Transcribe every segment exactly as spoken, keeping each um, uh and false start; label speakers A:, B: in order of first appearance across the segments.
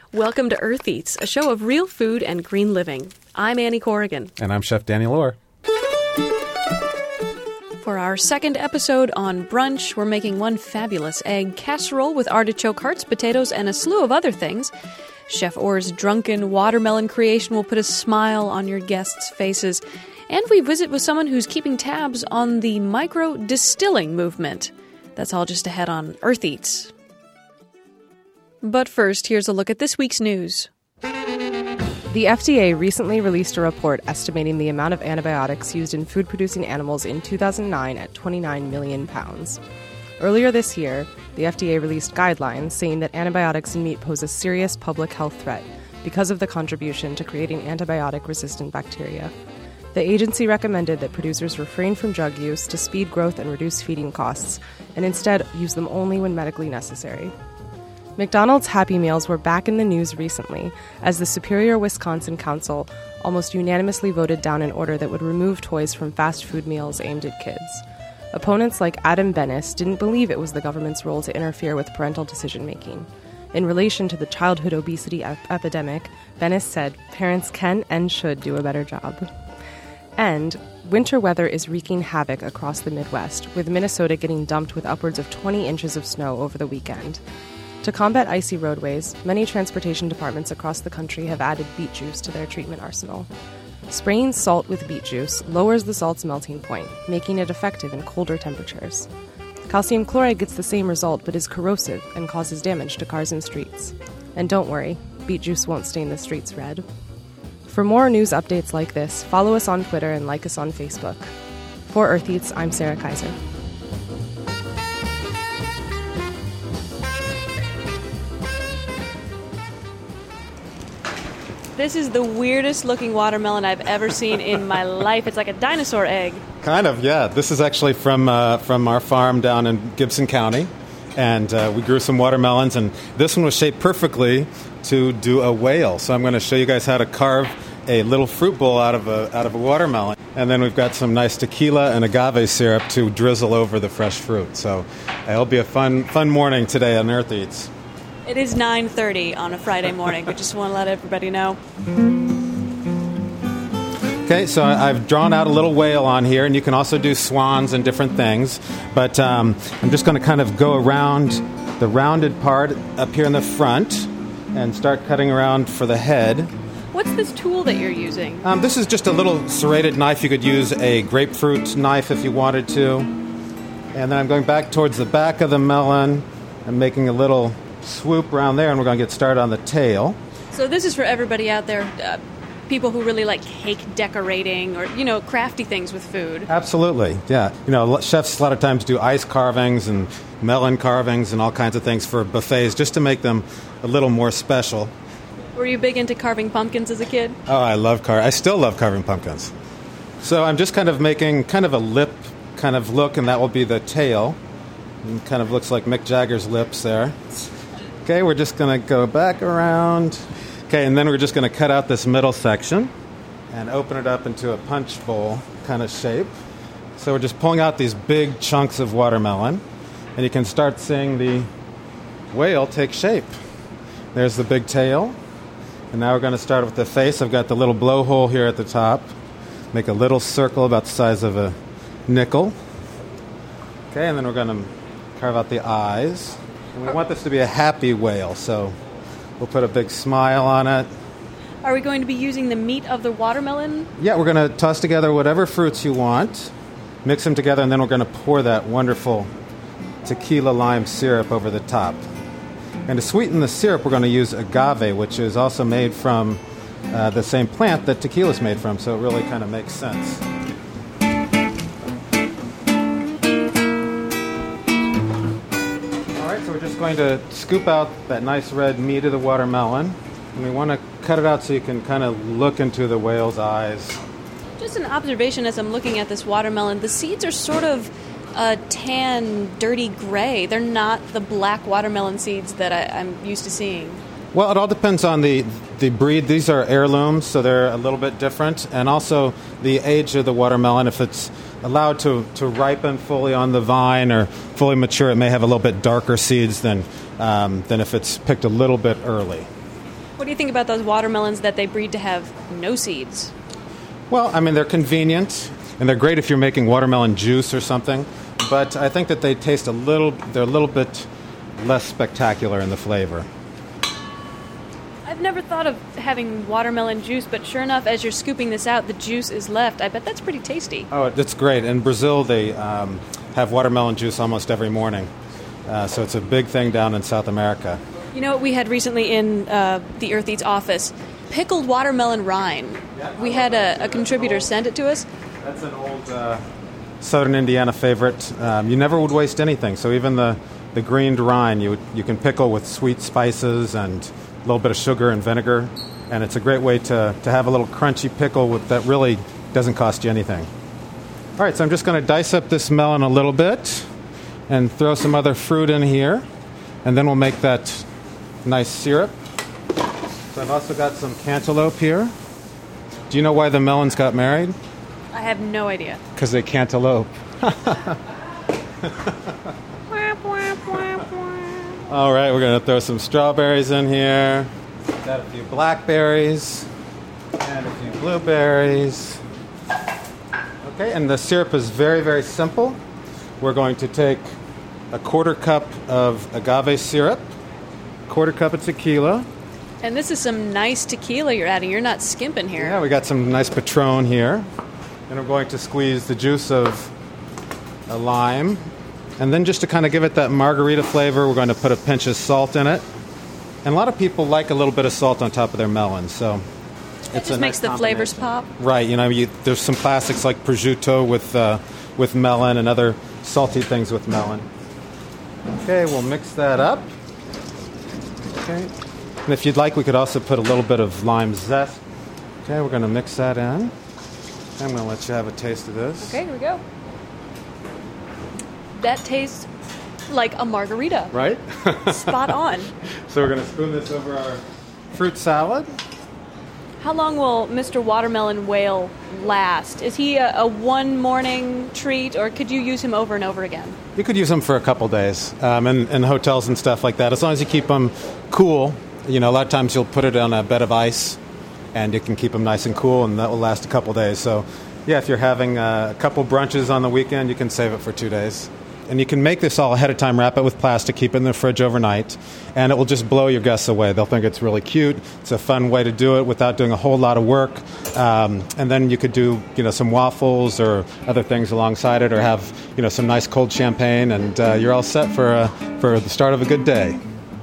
A: Welcome to Earth Eats, a show of real food and green living. I'm Annie Corrigan.
B: And I'm Chef Danny Lohr.
A: For our second episode on brunch, we're making one fabulous egg casserole with artichoke hearts, potatoes, and a slew of other things. Chef Orr's drunken watermelon creation will put a smile on your guests' faces. And we visit with someone who's keeping tabs on the micro-distilling movement. That's all just ahead on Earth Eats. But first, here's a look at this week's news.
C: The F D A recently released a report estimating the amount of antibiotics used in food-producing animals in two thousand nine at twenty-nine million pounds. Earlier this year, the F D A released guidelines saying that antibiotics in meat pose a serious public health threat because of the contribution to creating antibiotic-resistant bacteria. The agency recommended that producers refrain from drug use to speed growth and reduce feeding costs, and instead use them only when medically necessary. McDonald's Happy Meals were back in the news recently as the Superior Wisconsin Council almost unanimously voted down an order that would remove toys from fast food meals aimed at kids. Opponents like Adam Bennis didn't believe it was the government's role to interfere with parental decision-making. In relation to the childhood obesity ep- epidemic, Bennis said parents can and should do a better job. And winter weather is wreaking havoc across the Midwest, with Minnesota getting dumped with upwards of twenty inches of snow over the weekend. To combat icy roadways, many transportation departments across the country have added beet juice to their treatment arsenal. Spraying salt with beet juice lowers the salt's melting point, making it effective in colder temperatures. Calcium chloride gets the same result but is corrosive and causes damage to cars and streets. And don't worry, beet juice won't stain the streets red. For more news updates like this, follow us on Twitter and like us on Facebook. For Earth Eats, I'm Sarah Kaiser.
A: This is the weirdest looking watermelon I've ever seen in my life. It's like a dinosaur egg.
B: Kind of, yeah. This is actually from uh, from our farm down in Gibson County. And uh, we grew some watermelons, and this one was shaped perfectly to do a whale. So I'm going to show you guys how to carve a little fruit bowl out of a out of a watermelon. And then we've got some nice tequila and agave syrup to drizzle over the fresh fruit. So it'll be a fun fun morning today on Earth Eats.
A: It is nine thirty on a Friday morning. We just want to let everybody know.
B: Okay, so I've drawn out a little whale on here, and you can also do swans and different things. But um, I'm just going to kind of go around the rounded part up here in the front and start cutting around for the head.
A: What's this tool that you're using?
B: Um, this is just a little serrated knife. You could use a grapefruit knife if you wanted to. And then I'm going back towards the back of the melon and making a little swoop around there, and we're going to get started on the tail.
A: So this is for everybody out there, uh, people who really like cake decorating or, you know, crafty things with food.
B: Absolutely, yeah. You know, chefs a lot of times do ice carvings and melon carvings and all kinds of things for buffets just to make them a little more special.
A: Were you big into carving pumpkins as a kid?
B: Oh, I love car. I still love carving pumpkins. So I'm just kind of making kind of a lip kind of look, and that will be the tail. It kind of looks like Mick Jagger's lips there. Okay, we're just going to go back around. Okay, and then we're just going to cut out this middle section and open it up into a punch bowl kind of shape. So we're just pulling out these big chunks of watermelon, and you can start seeing the whale take shape. There's the big tail. And now we're going to start with the face. I've got the little blowhole here at the top. Make a little circle about the size of a nickel. Okay, and then we're going to carve out the eyes. And we want this to be a happy whale, so we'll put a big smile on it.
A: Are we going to be using the meat of the watermelon?
B: Yeah, we're going to toss together whatever fruits you want, mix them together, and then we're going to pour that wonderful tequila lime syrup over the top. And to sweeten the syrup, we're going to use agave, which is also made from uh, the same plant that tequila is made from, so it really kind of makes sense. So we're just going to scoop out that nice red meat of the watermelon, and we want to cut it out so you can kind of look into the whale's eyes.
A: Just an observation as I'm looking at this watermelon, the seeds are sort of a tan, dirty gray. They're not the black watermelon seeds that I, I'm used to seeing.
B: Well, it all depends on the, the breed. These are heirlooms, so they're a little bit different, and also the age of the watermelon. If it's allowed to, to ripen fully on the vine or fully mature, it may have a little bit darker seeds than um, than if it's picked a little bit early.
A: What do you think about those watermelons that they breed to have no seeds?
B: Well, I mean, they're convenient, and they're great if you're making watermelon juice or something, but I think that they taste a little, they're a little bit less spectacular in the flavor.
A: I've never thought of having watermelon juice, but sure enough, as you're scooping this out, the juice is left. I bet that's pretty tasty.
B: Oh, it's great. In Brazil, they um, have watermelon juice almost every morning, uh, so it's a big thing down in South America.
A: You know what we had recently in uh, the Earth Eats office? Pickled watermelon rind. We had a, a contributor send it to us.
B: That's an old uh, Southern Indiana favorite. Um, you never would waste anything, so even the, the greened rind you, you can pickle with sweet spices and a little bit of sugar and vinegar, and it's a great way to, to have a little crunchy pickle with, that really doesn't cost you anything. All right, so I'm just going to dice up this melon a little bit and throw some other fruit in here, and then we'll make that nice syrup. So I've also got some cantaloupe here. Do you know why the melons got married?
A: I have no idea.
B: Because they cantaloupe. All right, we're going to throw some strawberries in here. Got a few blackberries and a few blueberries. Okay, and the syrup is very, very simple. We're going to take a quarter cup of agave syrup, quarter cup of tequila.
A: And this is some nice tequila you're adding. You're not skimping here.
B: Yeah, we got some nice Patron here. And we're going to squeeze the juice of a lime. And then just to kind of give it that margarita flavor, we're going to put a pinch of salt in it. And a lot of people like a little bit of salt on top of their melons, so
A: it
B: it's
A: just
B: a
A: makes
B: nice
A: the flavors pop.
B: Right, you know, you, there's some classics like prosciutto with uh, with melon and other salty things with melon. Okay, we'll mix that up. Okay, and if you'd like, we could also put a little bit of lime zest. Okay, we're going to mix that in. I'm going to let you have a taste of this.
A: Okay, here we go. That tastes like a margarita.
B: Right?
A: Spot on.
B: So we're going to spoon this over our fruit salad.
A: How long will Mister Watermelon Whale last? Is he a, a one-morning treat, or could you use him over and over again?
B: You could use them for a couple days um, in, in hotels and stuff like that. As long as you keep them cool. You know, a lot of times you'll put it on a bed of ice, and you can keep them nice and cool, and that will last a couple days. So, yeah, if you're having a couple brunches on the weekend, you can save it for two days. And you can make this all ahead of time, wrap it with plastic, keep it in the fridge overnight, and it will just blow your guests away. They'll think it's really cute. It's a fun way to do it without doing a whole lot of work. Um, and then you could do, you know, some waffles or other things alongside it, or have, you know, some nice cold champagne, and uh, you're all set for uh, for the start of a good day.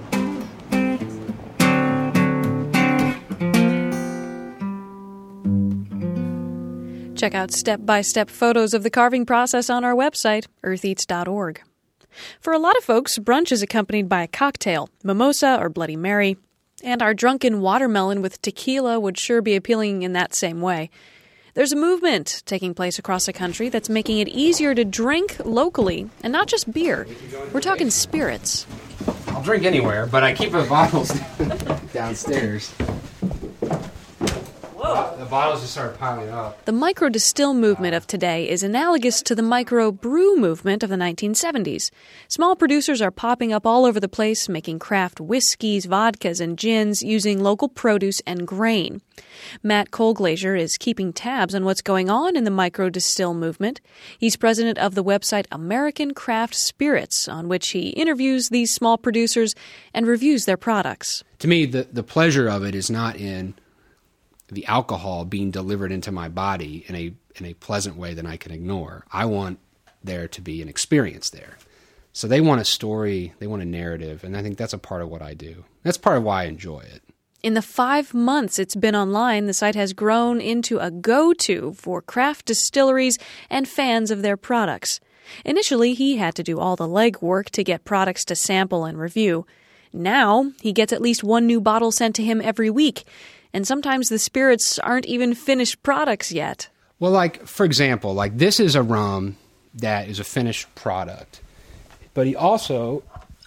A: Check out step-by-step photos of the carving process on our website, earth eats dot org. For a lot of folks, brunch is accompanied by a cocktail, mimosa or Bloody Mary, and our drunken watermelon with tequila would sure be appealing in that same way. There's a movement taking place across the country that's making it easier to drink locally, and not just beer. We're talking spirits.
D: I'll drink anywhere, but I keep the bottles downstairs. Whoa. The bottles just started piling up.
A: The micro-distill movement of today is analogous to the micro-brew movement of the nineteen seventies. Small producers are popping up all over the place, making craft whiskeys, vodkas, and gins using local produce and grain. Matt Colglazier is keeping tabs on what's going on in the micro-distill movement. He's president of the website American Craft Spirits, on which he interviews these small producers and reviews their products.
D: To me, the, the pleasure of it is not in the alcohol being delivered into my body in a in a pleasant way that I can ignore. I want there to be an experience there. So they want a story, they want a narrative, and I think that's a part of what I do. That's part of why I enjoy it.
A: In the five months it's been online, the site has grown into a go-to for craft distilleries and fans of their products. Initially, he had to do all the legwork to get products to sample and review. Now, he gets at least one new bottle sent to him every week. And sometimes the spirits aren't even finished products yet.
D: Well, like, for example, like this is a rum that is a finished product. But he also,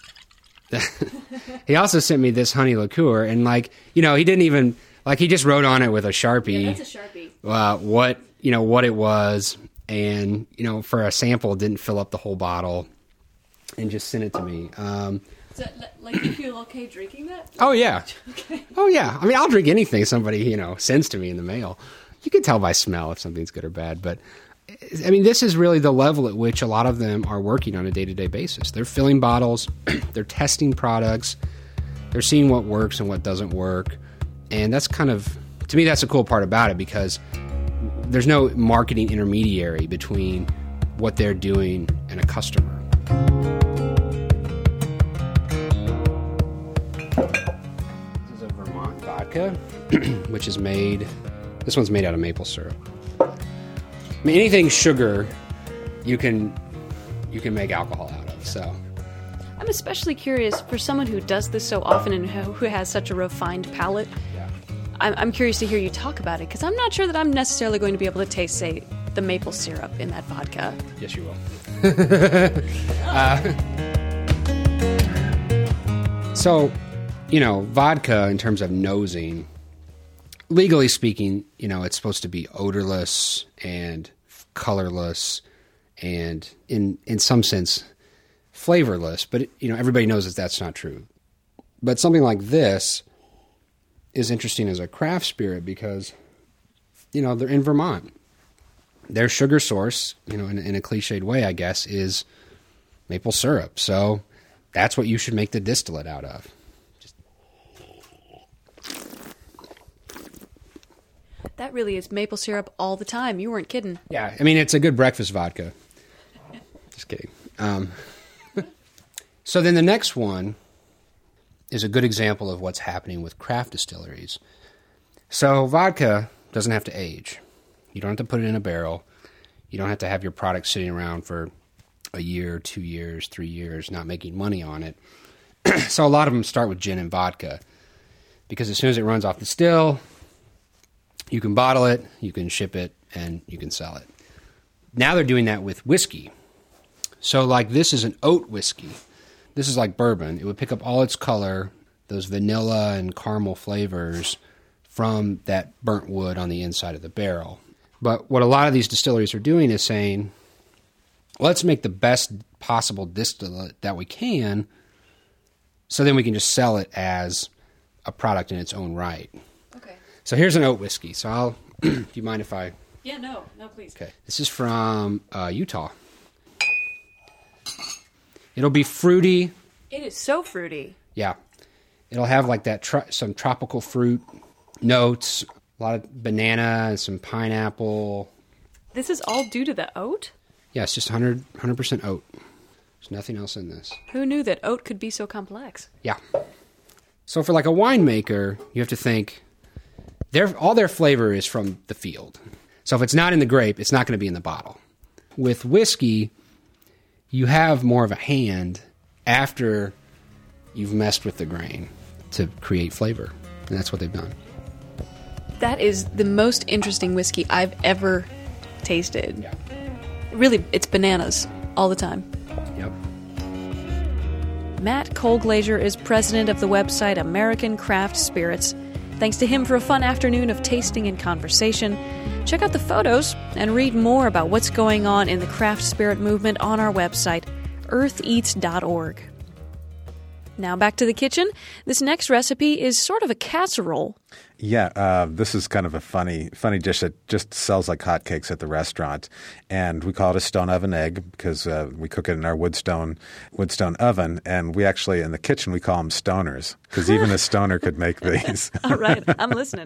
D: he also sent me this honey liqueur. And like, you know, he didn't even, like he just wrote on it with a Sharpie.
A: Yeah, that's a Sharpie.
D: Uh, what, you know, what it was. And, you know, for a sample, didn't fill up the whole bottle and just sent it to me. Um,
A: So, like, you feel okay drinking that?
D: Oh, yeah.
A: Okay.
D: Oh, yeah. I mean, I'll drink anything somebody, you know, sends to me in the mail. You can tell by smell if something's good or bad. But, I mean, this is really the level at which a lot of them are working on a day-to-day basis. They're filling bottles. They're testing products. They're seeing what works and what doesn't work. And that's kind of, to me, that's the cool part about it, because there's no marketing intermediary between what they're doing and a customer. This is a Vermont vodka, which is made, this one's made out of maple syrup. I mean, anything sugar, you can you can make alcohol out of, so.
A: I'm especially curious, for someone who does this so often and who who has such a refined palate,
D: Yeah.
A: I'm, I'm curious to hear you talk about it, because I'm not sure that I'm necessarily going to be able to taste, say, the maple syrup in that vodka.
D: Yes, you will. uh, so, you know, vodka, in terms of nosing, legally speaking, you know, it's supposed to be odorless and colorless and, in in some sense, flavorless. But, you know, everybody knows that that's not true. But something like this is interesting as a craft spirit because, you know, they're in Vermont. Their sugar source, you know, in, in a cliched way, I guess, is maple syrup. So that's what you should make the distillate out of. Just...
A: That really is maple syrup all the time. You weren't kidding.
D: Yeah, I mean, it's a good breakfast vodka. Just kidding. Um, so then the next one is a good example of what's happening with craft distilleries. So vodka doesn't have to age. You don't have to put it in a barrel. You don't have to have your product sitting around for a year, two years, three years, not making money on it. So a lot of them start with gin and vodka because as soon as it runs off the still, you can bottle it, you can ship it, and you can sell it. Now they're doing that with whiskey. So like this is an oat whiskey. This is like bourbon. It would pick up all its color, those vanilla and caramel flavors from that burnt wood on the inside of the barrel. But what a lot of these distilleries are doing is saying, let's make the best possible distillate that we can so then we can just sell it as a product in its own right.
A: Okay.
D: So here's an oat whiskey. So I'll, do you mind if I...
A: Yeah, no, no, please.
D: Okay. This is from uh, Utah. It'll be fruity.
A: It is so fruity.
D: Yeah. It'll have like that, tro- some tropical fruit notes, a lot of banana and some pineapple.
A: This is all due to the oat?
D: Yeah, it's just one hundred, one hundred percent oat. There's nothing else in this.
A: Who knew that oat could be so complex?
D: Yeah. So for like a winemaker, you have to think, their all their flavor is from the field. So if it's not in the grape, it's not going to be in the bottle. With whiskey, you have more of a hand after you've messed with the grain to create flavor. And that's what they've done.
A: That is the most interesting whiskey I've ever tasted.
D: Yeah.
A: Really, it's bananas all the time.
D: Yep.
A: Matt Colglazier is president of the website American Craft Spirits. Thanks to him for a fun afternoon of tasting and conversation. Check out the photos and read more about what's going on in the craft spirit movement on our website, earth eats dot org. Now back to the kitchen. This next recipe is sort of a casserole.
E: Yeah, uh, this is kind of a funny funny dish that just sells like hotcakes at the restaurant. And we call it a stone oven egg because uh, we cook it in our woodstone woodstone oven. And we actually, in the kitchen, we call them stoners because even a stoner could make these.
A: All right, I'm listening.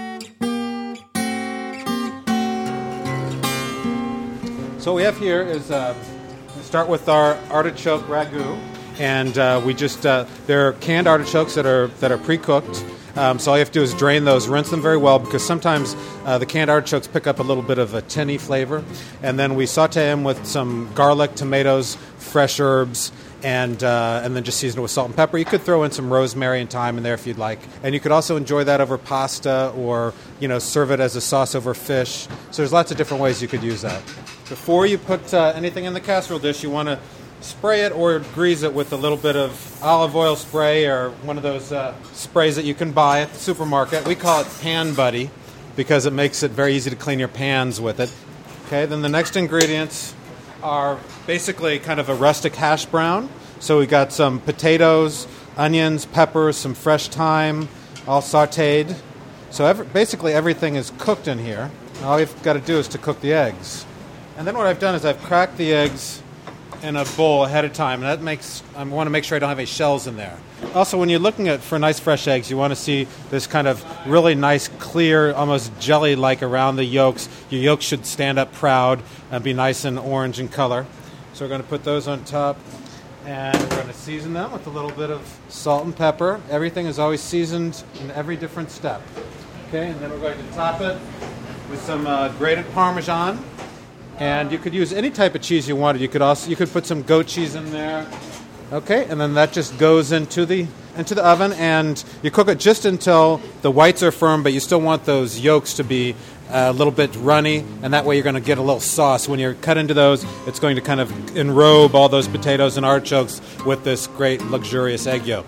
B: So what we have here is, uh, we start with our artichoke ragu. And uh, we just, uh, they're canned artichokes that are that are pre-cooked. Um, so all you have to do is drain those, rinse them very well, because sometimes uh, the canned artichokes pick up a little bit of a tinny flavor. And then we saute them with some garlic, tomatoes, fresh herbs, and uh, and then just season it with salt and pepper. You could throw in some rosemary and thyme in there if you'd like. And you could also enjoy that over pasta or, you know, serve it as a sauce over fish. So there's lots of different ways you could use that. Before you put uh, anything in the casserole dish, you want to spray it or grease it with a little bit of olive oil spray or one of those uh, sprays that you can buy at the supermarket. We call it Pan Buddy because it makes it very easy to clean your pans with it. Okay, then the next ingredients are basically kind of a rustic hash brown. So we got some potatoes, onions, peppers, some fresh thyme, all sautéed. So every, basically everything is cooked in here. All you've got to do is to cook the eggs. And then what I've done is I've cracked the eggs in a bowl ahead of time, and that makes I want to make sure I don't have any shells in there. Also, when you're looking at for nice fresh eggs, you want to see this kind of really nice, clear, almost jelly-like around the yolks. Your yolks should stand up proud and be nice and orange in color. So we're going to put those on top, and we're going to season them with a little bit of salt and pepper. Everything is always seasoned in every different step. Okay, and then we're going to top it with some uh, grated Parmesan. And you could use any type of cheese you wanted. You could also you could put some goat cheese in there. Okay, and then that just goes into the into the oven, and you cook it just until the whites are firm, but you still want those yolks to be a little bit runny, and that way you're going to get a little sauce. When you're cut into those, it's going to kind of enrobe all those potatoes and artichokes with this great luxurious egg yolk.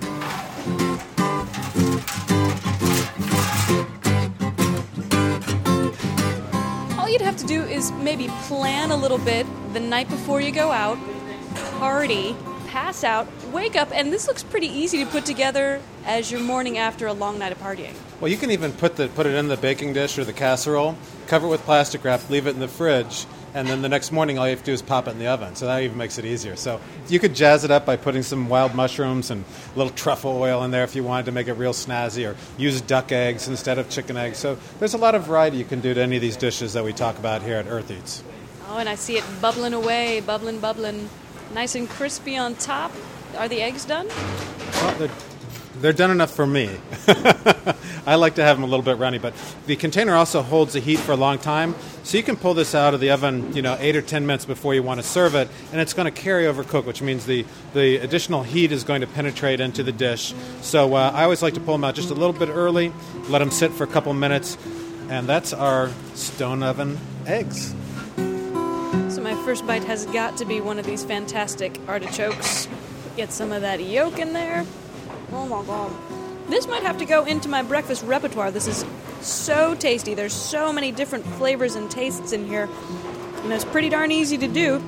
A: Have to do is maybe plan a little bit the night before you go out, party, pass out, wake up, and this looks pretty easy to put together as your morning after a long night of partying.
B: Well, you can even put the put it in the baking dish or the casserole, cover it with plastic wrap, leave it in the fridge, and then the next morning all you have to do is pop it in the oven. So that even makes it easier. So you could jazz it up by putting some wild mushrooms and a little truffle oil in there if you wanted to make it real snazzy, or use duck eggs instead of chicken eggs. So there's a lot of variety you can do to any of these dishes that we talk about here at Earth Eats.
A: Oh, and I see it bubbling away, bubbling, bubbling, nice and crispy on top. Are the eggs done?
B: Well, they're, they're done enough for me. I like to have them a little bit runny, but the container also holds the heat for a long time, so you can pull this out of the oven, you know, eight or ten minutes before you want to serve it, and it's going to carry over cook, which means the, the additional heat is going to penetrate into the dish. So uh, I always like to pull them out just a little bit early, let them sit for a couple minutes, and that's our stone oven eggs.
A: So my first bite has got to be one of these fantastic artichokes. Get some of that yolk in there. Oh my God. This might have to go into my breakfast repertoire. This is so tasty. There's so many different flavors and tastes in here, and it's pretty darn easy to do.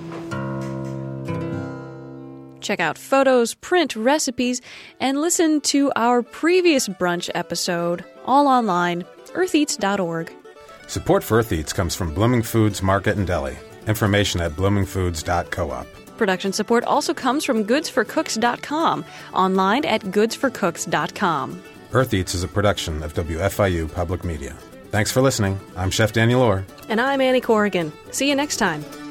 A: Check out photos, print, recipes, and listen to our previous brunch episode, all online, earth eats dot org.
E: Support for Earth Eats comes from Blooming Foods Market and Deli. Information at blooming foods dot coop.
A: Production support also comes from goods for cooks dot com, online at goods for cooks dot com.
E: Earth Eats is a production of W F I U Public Media. Thanks for listening. I'm Chef Daniel Orr.
A: And I'm Annie Corrigan. See you next time.